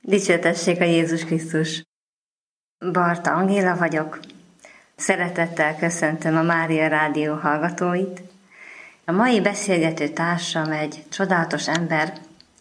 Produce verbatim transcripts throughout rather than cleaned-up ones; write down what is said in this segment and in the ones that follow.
Dicsértessék a Jézus Krisztus! Barta Angéla vagyok. Szeretettel köszöntöm a Mária Rádió hallgatóit. A mai beszélgető társam egy csodálatos ember,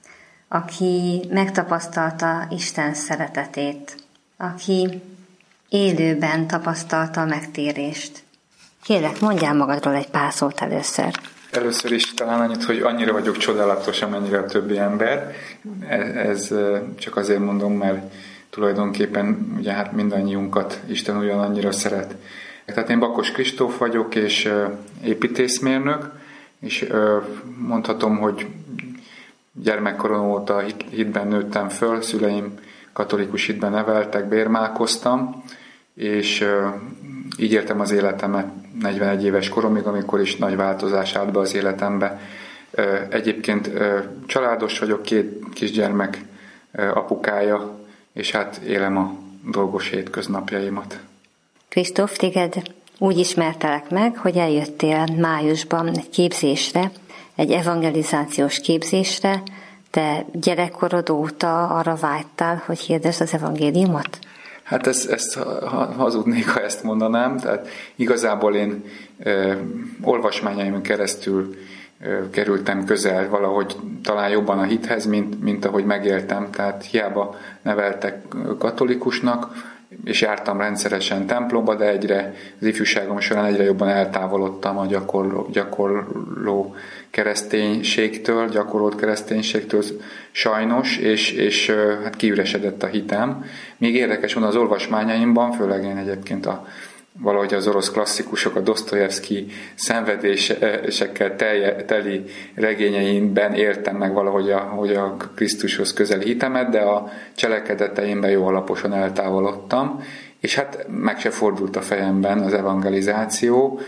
aki megtapasztalta Isten szeretetét, aki élőben tapasztalta a megtérést. Kérlek, mondjál magadról egy pár szót először. Először is talán annyit, hogy annyira vagyok csodálatos, amennyire a többi ember. Ez csak azért mondom, mert tulajdonképpen ugye hát mindannyiunkat Isten ugyanannyira szeret. Tehát én Bakos Kristóf vagyok, és építészmérnök, és mondhatom, hogy gyermekkorom óta hitben nőttem föl, szüleim katolikus hitben neveltek, bérmálkoztam, és így éltem az életemet negyvenegy éves koromig, amikor is nagy változás állt be az életembe. Egyébként családos vagyok, két kisgyermek apukája, és hát élem a dolgos hétköznapjaimat. Kristóf, téged úgy ismertelek meg, hogy eljöttél májusban egy képzésre, egy evangelizációs képzésre. Te gyerekkorod óta arra vágytál, hogy hirdesd az evangéliumot? Hát ezt, ezt hazudnék, ha ezt mondanám. Tehát igazából én e, olvasmányaimon keresztül e, kerültem közel valahogy talán jobban a hithez, mint, mint ahogy megéltem. Tehát hiába neveltek katolikusnak, és jártam rendszeresen templomba, de egyre az ifjúságom során egyre jobban eltávolodtam a gyakorló, gyakorló kereszténységtől, gyakorolt kereszténységtől sajnos, és, és hát kiüresedett a hitem. Még érdekes van az olvasmányaimban, főleg én egyébként a valahogy az orosz klasszikusok, a Dosztojevszki szenvedésekkel telje, teli regényeimben éltem meg valahogy a, hogy a Krisztushoz közeli hitemet, de a cselekedeteimben jó alaposan eltávolodtam, és hát meg se fordult a fejemben az evangelizáció,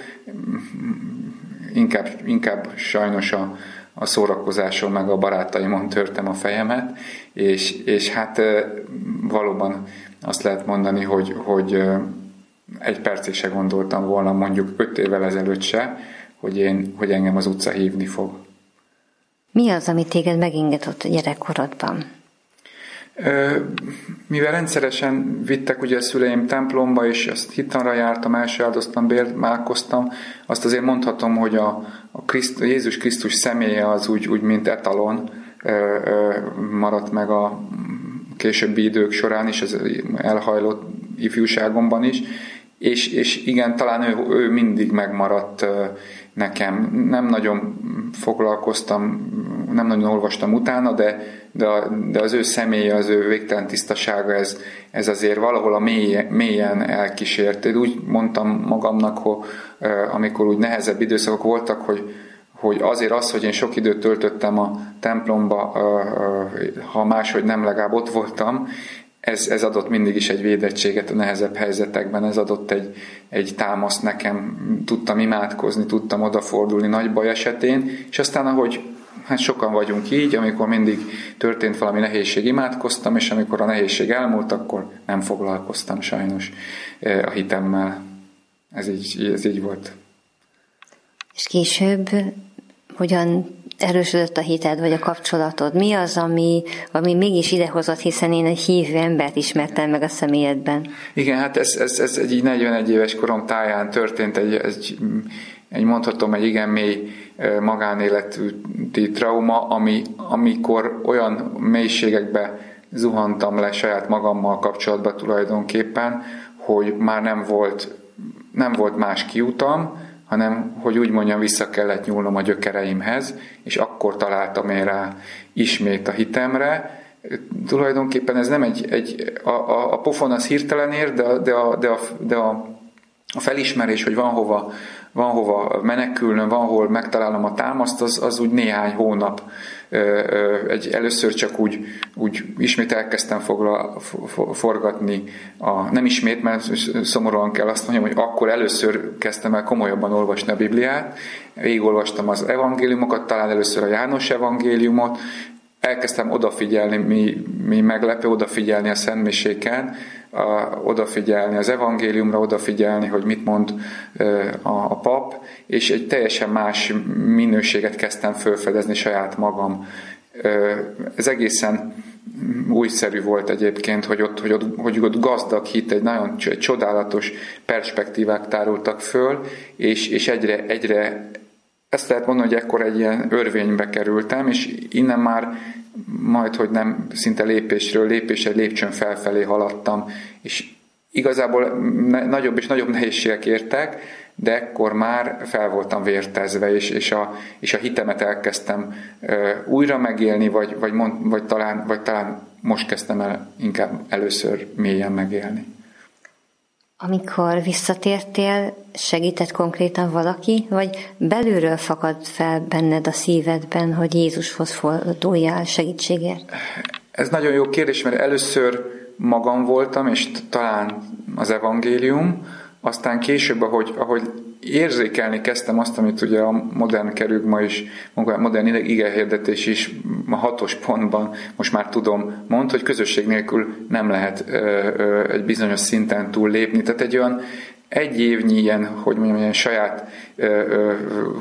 inkább, inkább sajnos a, a szórakozáson meg a barátaimon törtem a fejemet, és, és hát valóban azt lehet mondani, hogy, hogy egy percig se gondoltam volna, mondjuk öt évvel ezelőtt se, hogy, én, hogy engem az utca hívni fog. Mi az, ami téged megingatott a gyerekkorodban? Mivel rendszeresen vittek ugye a szüleim templomba, és azt hittanra jártam, elsáldoztam, bérmálkoztam, azt azért mondhatom, hogy a, a, Kriszt, a Jézus Krisztus személye az úgy, úgy mint etalon maradt meg a későbbi idők során is, az elhajlott ifjúságomban is, és, és igen, talán ő, ő mindig megmaradt nekem. Nem nagyon foglalkoztam, nem nagyon olvastam utána, de, de, de az ő személye, az ő végtelen tisztasága, ez, ez azért valahol a mélyen, mélyen elkísért. Én úgy mondtam magamnak, hogy amikor úgy nehezebb időszakok voltak, hogy hogy azért az, hogy én sok időt töltöttem a templomba, ha máshogy nem, legalább ott voltam, ez, ez adott mindig is egy védettséget a nehezebb helyzetekben, ez adott egy, egy támaszt nekem, tudtam imádkozni, tudtam odafordulni nagy baj esetén, és aztán ahogy hát sokan vagyunk így, amikor mindig történt valami nehézség, imádkoztam, és amikor a nehézség elmúlt, akkor nem foglalkoztam sajnos a hitemmel. Ez így, ez így volt. És később hogyan erősödött a hited, vagy a kapcsolatod? Mi az, ami, ami mégis idehozott, hiszen én egy hívő embert ismertem meg a személyedben? Igen, hát ez, ez, ez egy negyvenegy éves korom táján történt egy, egy, egy mondhatom, egy igen mély magánéleti trauma, ami, amikor olyan mélységekbe zuhantam le saját magammal kapcsolatban tulajdonképpen, hogy már nem volt, nem volt más kiutam, hanem, hogy úgy mondjam, vissza kellett nyúlnom a gyökereimhez, és akkor találtam én rá ismét a hitemre. Tulajdonképpen ez nem egy, egy a, a, a pofon az hirtelen ér, de, de, a, de, a, de a, a felismerés, hogy van hova, van hova menekülnöm, van hol megtalálom a támaszt, az, az úgy néhány hónap. Egy, először csak úgy, úgy ismét elkezdtem fogla, forgatni, a, nem ismét, mert szomorúan kell azt mondjam, hogy akkor először kezdtem el komolyabban olvasni a Bibliát, végigolvastam az evangéliumokat, talán először a János evangéliumot, elkezdtem odafigyelni, mi, mi meglepő, odafigyelni a szentmiséken, a, odafigyelni az evangéliumra, odafigyelni, hogy mit mond a, a pap, és egy teljesen más minőséget kezdtem felfedezni saját magam. Ez egészen újszerű volt egyébként, hogy ott, hogy ott, hogy ott gazdag hit, egy nagyon egy csodálatos perspektívák tárultak föl, és, és egyre, egyre ezt lehet mondani, hogy ekkor egy ilyen örvénybe kerültem, és innen már majd, hogy nem szinte lépésről lépésre, lépcsőn felfelé haladtam, és igazából nagyobb és nagyobb nehézségek értek, de ekkor már fel voltam vértezve, és, és, a, és a hitemet elkezdtem uh, újra megélni, vagy, vagy, mond, vagy, talán, vagy talán most kezdtem el inkább először mélyen megélni. Amikor visszatértél, segített konkrétan valaki, vagy belülről fakad fel benned a szívedben, hogy Jézushoz forduljál segítségért? Ez nagyon jó kérdés, mert először magam voltam, és talán az evangélium, aztán később, ahogy, ahogy érzékelni kezdtem azt, amit ugye a modern kerügma is, modern igehirdetés is a hatos pontban most már tudom mond, hogy közösség nélkül nem lehet ö, ö, egy bizonyos szinten túl lépni. Tehát egy olyan egy évnyi ilyen, hogy mondjam, ilyen saját ö, ö,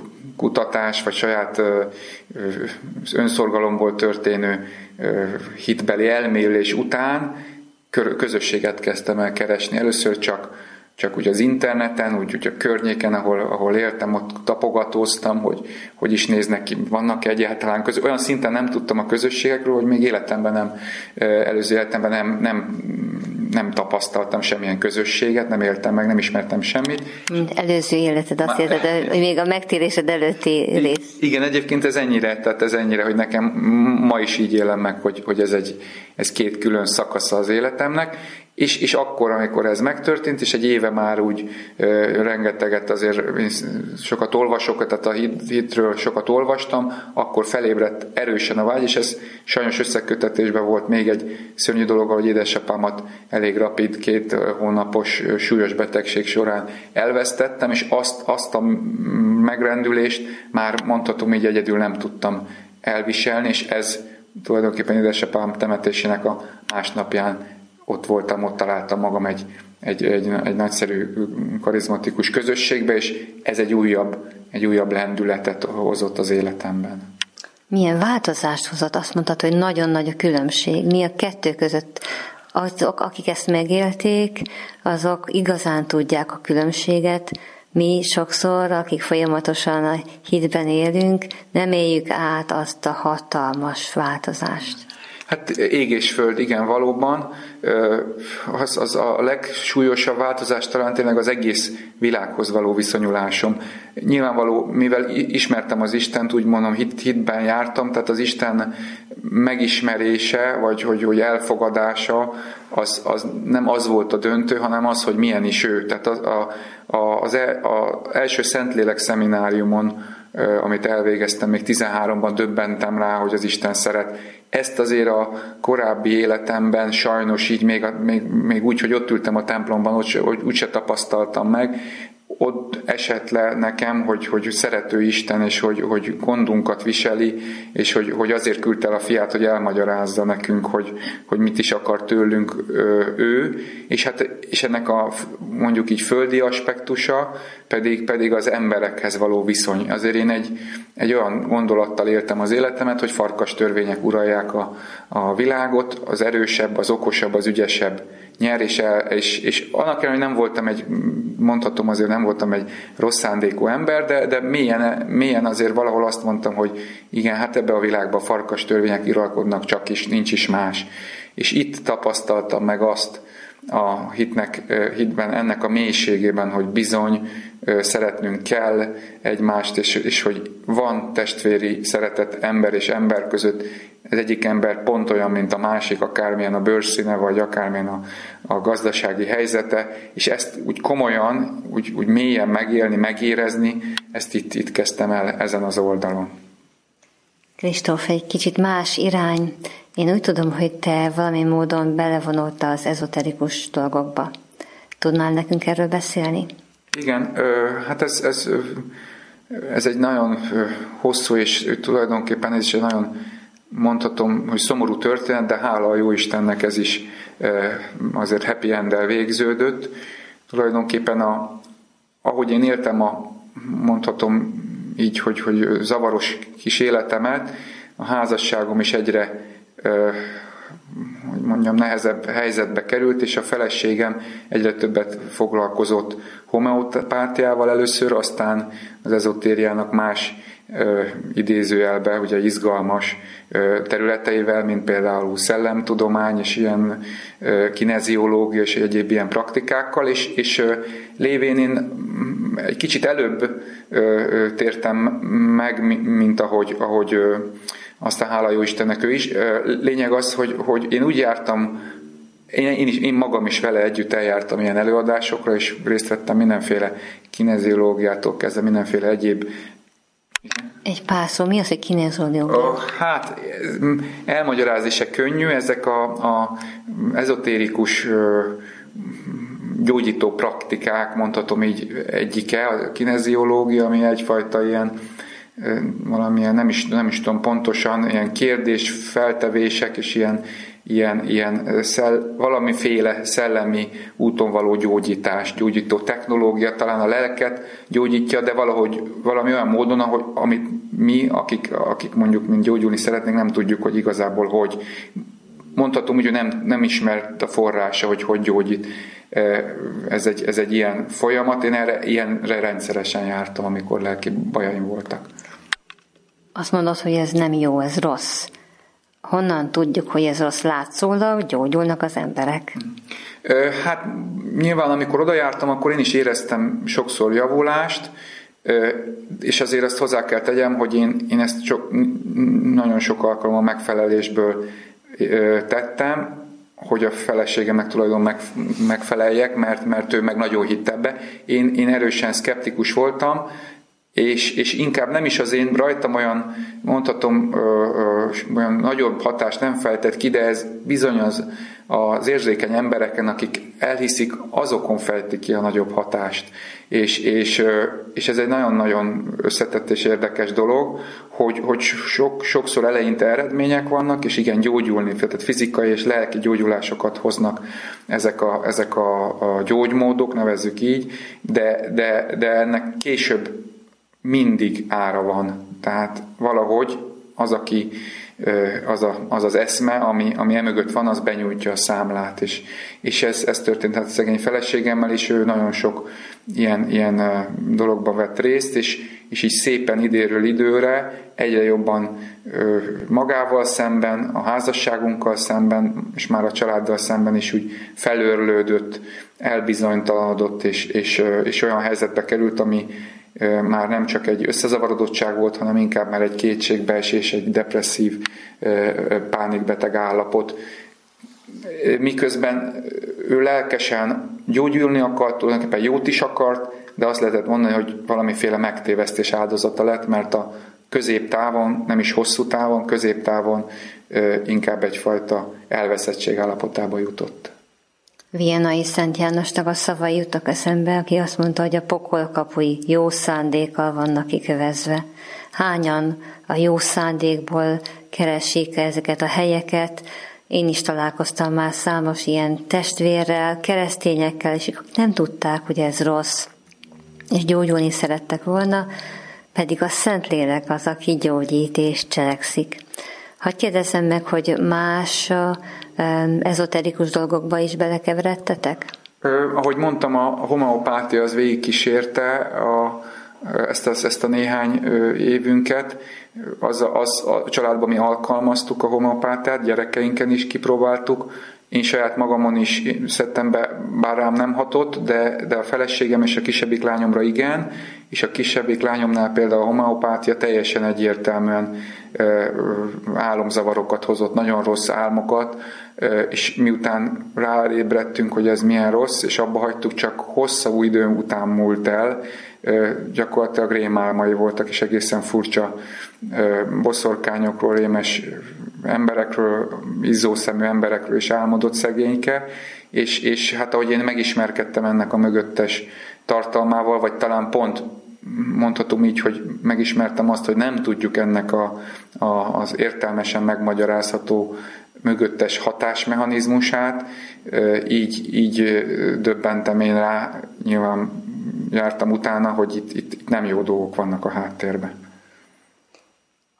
kutatás, vagy saját ö, ö, önszorgalomból történő ö, hitbeli elmélés után közösséget kezdtem el keresni. Először csak csak úgy az interneten, úgy, úgy a környéken, ahol, ahol éltem, ott tapogatóztam, hogy hogy is néznek ki, vannak egyáltalán közösségek. Olyan szinten nem tudtam a közösségekről, hogy még életemben nem, előző életemben nem, nem, nem tapasztaltam semmilyen közösséget, nem éltem meg, nem ismertem semmit. Mint előző életed, azt érted, hogy még a megtérésed előtti rész. Igen, egyébként ez ennyire, tehát ez ennyire, hogy nekem ma is így élem meg, hogy, hogy ez, egy, ez két külön szakasza az életemnek. És, és akkor, amikor ez megtörtént, és egy éve már úgy ö, rengeteget azért sokat olvasok, tehát a hit, hitről sokat olvastam, akkor felébredt erősen a vágy, és ez sajnos összekötetésben volt még egy szörnyű dolog, hogy édesapámat elég rapid, két hónapos súlyos betegség során elvesztettem, és azt, azt a megrendülést már mondhatom így egyedül nem tudtam elviselni, és ez tulajdonképpen édesapám temetésének a másnapján ott voltam, ott találtam magam egy, egy, egy, egy nagyszerű, karizmatikus közösségbe, és ez egy újabb, egy újabb lendületet hozott az életemben. Milyen változást hozott? Azt mondtad, hogy nagyon nagy a különbség. Mi a kettő között? Azok, akik ezt megélték, azok igazán tudják a különbséget. Mi sokszor, akik folyamatosan a hitben élünk, nem éljük át azt a hatalmas változást. Hát ég és föld, igen, valóban. Az, az a legsúlyosabb változás talán tényleg az egész világhoz való viszonyulásom. Nyilvánvaló, mivel ismertem az Istent, úgy mondom, hit, hitben jártam, tehát az Isten megismerése, vagy hogy, hogy elfogadása, az, az nem az volt a döntő, hanem az, hogy milyen is ő. Tehát a, a, az el, a első Szentlélek szemináriumon, amit elvégeztem, még tizenháromban döbbentem rá, hogy az Isten szeret. Ezt azért a korábbi életemben sajnos így, még, még, még úgy, hogy ott ültem a templomban, ott se, úgy se tapasztaltam meg. Ott esett le nekem, hogy, hogy szerető Isten, és hogy, hogy gondunkat viseli, és hogy, hogy azért küldte el a fiát, hogy elmagyarázza nekünk, hogy, hogy mit is akar tőlünk ő, és, hát, és ennek a mondjuk így földi aspektusa pedig, pedig az emberekhez való viszony. Azért én egy, egy olyan gondolattal éltem az életemet, hogy farkas törvények uralják a, a világot, az erősebb, az okosabb, az ügyesebb nyer, és, el, és, és annak ellenére, hogy nem voltam egy, mondhatom azért nem voltam egy rossz szándékú ember, de, de mélyen, mélyen azért valahol azt mondtam, hogy igen, hát ebbe a világban farkas törvények uralkodnak, csak is, nincs is más. És itt tapasztaltam meg azt a hitnek, hitben, ennek a mélységében, hogy bizony szeretnünk kell egymást, és, és hogy van testvéri szeretet ember és ember között. Az egyik ember pont olyan, mint a másik, akármilyen a bőrszíne, vagy akármilyen a, a gazdasági helyzete, és ezt úgy komolyan, úgy, úgy mélyen megélni, megérezni, ezt itt, itt kezdtem el ezen az oldalon. Kristóf, egy kicsit más irány. Én úgy tudom, hogy te valami módon belevonultál az ezoterikus dolgokba. Tudnál nekünk erről beszélni? Igen, hát ez, ez, ez egy nagyon hosszú, és tulajdonképpen ez is egy nagyon, mondhatom, hogy szomorú történet, de hála a Jóistennek ez is azért happy end-el végződött. Tulajdonképpen a, ahogy én éltem a, mondhatom így, hogy, hogy zavaros kis életemet, a házasságom is egyre hogy mondjam, nehezebb helyzetbe került, és a feleségem egyre többet foglalkozott homeopátiával először, aztán az ezotériának más ö, idézőjelbe, ugye izgalmas ö, területeivel, mint például szellemtudomány, és ilyen ö, kineziológia, és egyéb ilyen praktikákkal, és, és ö, lévén én egy kicsit előbb ö, ö, tértem meg, mint ahogy, ahogy ö, aztán hála jó Istennek ő is. Lényeg az, hogy, hogy én úgy jártam, én, én, is, én magam is vele együtt eljártam ilyen előadásokra, és részt vettem mindenféle kineziológiától kezdve mindenféle egyéb. Egy pár szó, mi az, hogy kineziológia? Hát elmagyarázni se könnyű, ezek a, a ezotérikus gyógyító praktikák, mondhatom így egyike, a kineziológia, ami egyfajta ilyen valamilyen, nem is, nem is tudom pontosan, ilyen kérdésfeltevések és ilyen, ilyen, ilyen szell, valamiféle szellemi úton való gyógyítás, gyógyító technológia, talán a lelket gyógyítja, de valahogy valami olyan módon, ahogy, amit mi, akik, akik mondjuk mint gyógyulni szeretnénk, nem tudjuk, hogy igazából hogy. Mondhatom, hogy nem, nem ismert a forrása, hogy hogy gyógyít. Ez egy, ez egy ilyen folyamat, én erre ilyenre rendszeresen jártam, amikor lelki bajaim voltak. Azt mondod, hogy ez nem jó, ez rossz. Honnan tudjuk, hogy ez rossz? Látszólag gyógyulnak az emberek? Hát nyilván, amikor oda jártam, akkor én is éreztem sokszor javulást, és azért ezt hozzá kell tegyem, hogy én, én ezt sok, nagyon sok alkalommal megfelelésből tettem, hogy a feleségemnek tulajdon meg, megfeleljek, mert, mert ő meg nagyon hitt ebbe. Én, én erősen szkeptikus voltam, és, és inkább nem is az én rajtam olyan, mondhatom, ö, ö, olyan nagyobb hatást nem fejtett ki, de ez bizony az, az érzékeny embereken, akik elhiszik, azokon fejti ki a nagyobb hatást. És, és, és ez egy nagyon-nagyon összetett és érdekes dolog, hogy, hogy sok, sokszor eleinte eredmények vannak, és igen, gyógyulni, tehát fizikai és lelki gyógyulásokat hoznak ezek a, ezek a, a gyógymódok, nevezzük így, de, de, de ennek később mindig ára van. Tehát valahogy az, aki az a, az, az eszme, ami, ami emögött van, az benyújtja a számlát. És, és ez, ez történt hát a szegény feleségemmel, és ő nagyon sok ilyen, ilyen dologban vett részt, és, és így szépen időről időre egyre jobban magával szemben, a házasságunkkal szemben, és már a családdal szemben is úgy felőrlődött, elbizonytalanodott, és, és, és olyan helyzetbe került, ami már nem csak egy összezavarodottság volt, hanem inkább már egy kétségbeesés, egy depresszív, pánikbeteg állapot. Miközben ő lelkesen gyógyulni akart, tulajdonképpen jót is akart, de azt lehetett mondani, hogy valamiféle megtévesztés áldozata lett, mert a középtávon, nem is hosszú távon, középtávon inkább egyfajta elveszettség állapotába jutott. Viennai Szent Jánosnak a szavai jutnak eszembe, aki azt mondta, hogy a pokol kapui jó szándékkal vannak kikövezve. Hányan a jó szándékból keresik ezeket a helyeket? Én is találkoztam már számos ilyen testvérrel, keresztényekkel, és nem tudták, hogy ez rossz, és gyógyulni szerettek volna, pedig a Szentlélek az, aki gyógyít és cselekszik. Hadd kérdezzem meg, hogy más ezoterikus dolgokba is belekeveredtetek? Ahogy mondtam, a homeopátia az végigkísérte a, ezt, a, ezt a néhány évünket. Az, az a családban mi alkalmaztuk a homeopátiát, gyerekeinken is kipróbáltuk. Én saját magamon is szedtem be, bár rám nem hatott, de, de a feleségem és a kisebbik lányomra igen, és a kisebbik lányomnál például a homeopátia teljesen egyértelműen álomzavarokat hozott, nagyon rossz álmokat, és miután ráébredtünk, hogy ez milyen rossz, és abba hagytuk, csak hosszú idő után múlt el, gyakorlatilag rémálmai voltak, és egészen furcsa boszorkányokról, rémes emberekről, izzószemű emberekről is álmodott szegényke, és, és hát ahogy én megismerkedtem ennek a mögöttes tartalmával, vagy talán pont mondhatom így, hogy megismertem azt, hogy nem tudjuk ennek a, a, az értelmesen megmagyarázható mögöttes hatásmechanizmusát, így, így döbbentem én rá, nyilván jártam utána, hogy itt, itt, itt nem jó dolgok vannak a háttérben.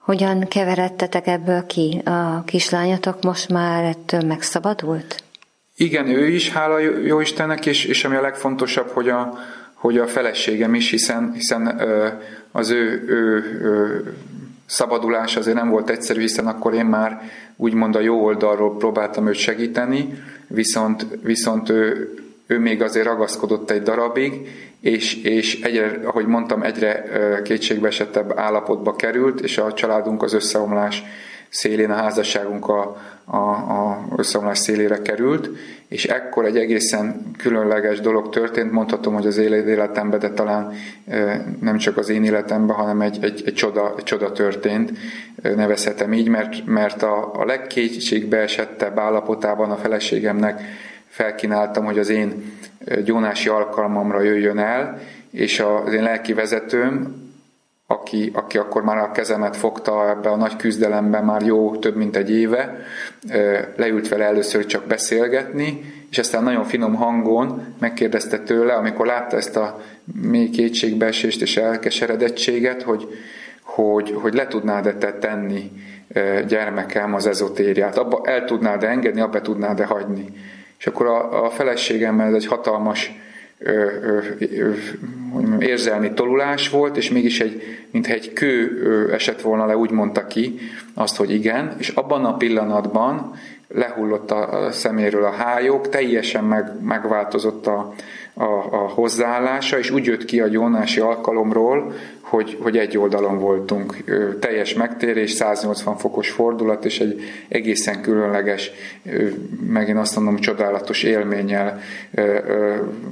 Hogyan keveredtetek ebből ki? A kislányotok most már ettől megszabadult? Igen, ő is, hála jó Istennek, és, és ami a legfontosabb, hogy a, hogy a feleségem is, hiszen, hiszen az ő, ő, ő szabadulás azért nem volt egyszerű, hiszen akkor én már úgymond a jó oldalról próbáltam őt segíteni, viszont, viszont ő, ő még azért ragaszkodott egy darabig, és, és egyre, ahogy mondtam, egyre kétségbeesettebb állapotba került, és a családunk az összeomlás szélén, a házasságunk a, a, a összeomlás szélére került, és ekkor egy egészen különleges dolog történt, mondhatom, hogy az életemben, de talán nem csak az én életemben, hanem egy, egy, egy, csoda, egy csoda történt, nevezhetem így, mert, mert a, a legkétségbeesettebb állapotában a feleségemnek felkínáltam, hogy az én gyónási alkalmamra jöjjön el, és az én lelki vezetőm, aki, aki akkor már a kezemet fogta ebbe a nagy küzdelemben már jó több mint egy éve, leült vele először csak beszélgetni, és aztán nagyon finom hangon megkérdezte tőle, amikor látta ezt a mély kétségbeesést és elkeseredettséget, hogy, hogy, hogy le tudnád-e te tenni, gyermekem, az ezotériát, abba el tudnád-e engedni, abba tudnád-e hagyni. És akkor a, a feleségemmel ez egy hatalmas Ö, ö, ö, mondjam, érzelmi tolulás volt, és mégis egy, mintha egy kő ö, esett volna le, úgy mondta ki azt, hogy igen, és abban a pillanatban lehullott a szeméről a hályog, teljesen meg, megváltozott a, a, a hozzáállása, és úgy jött ki a gyónási alkalomról, hogy, hogy egy oldalon voltunk. Ö, teljes megtérés, száznyolcvan fokos fordulat, és egy egészen különleges, ö, megint azt mondom, csodálatos élménnyel ö, ö,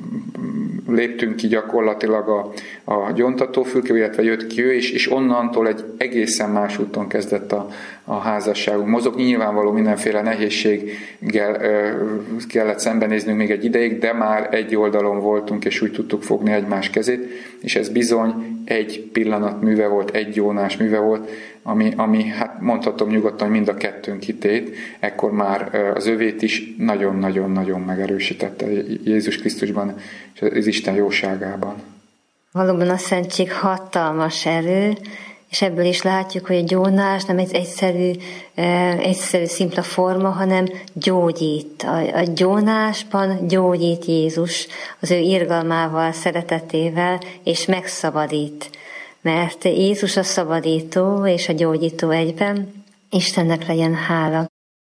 léptünk ki gyakorlatilag a, a gyóntatófülke, illetve jött ki ő, és, és onnantól egy egészen más úton kezdett a, a házasságunk mozogni. Nyilvánvaló mindenféle nehézséggel ö, kellett szembenéznünk még egy ideig, de már egy oldalon voltunk, és úgy tudtuk fogni egymás kezét, és ez bizony egy pillanat műve volt, egy gyónás műve volt, ami, ami hát mondhatom nyugodtan, mind a kettőnk hitét, ekkor már az övét is nagyon-nagyon-nagyon megerősítette Jézus Krisztusban és az Isten jóságában. Valóban a szentség hatalmas erő, és ebből is látjuk, hogy a gyónás nem egy egyszerű, egyszerű szimpla forma, hanem gyógyít. A, a gyónásban gyógyít Jézus az ő irgalmával, szeretetével, és megszabadít. Mert Jézus a szabadító és a gyógyító egyben, Istennek legyen hála.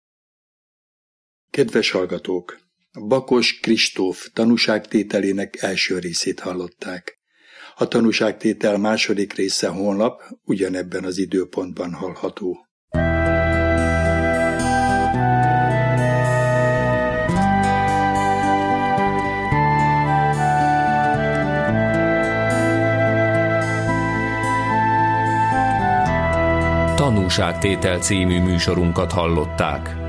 Kedves hallgatók! Bakos Kristóf tanúságtételének első részét hallották. A tanúságtétel második része holnap ugyanebben az időpontban hallható. Tanúságtétel című műsorunkat hallották.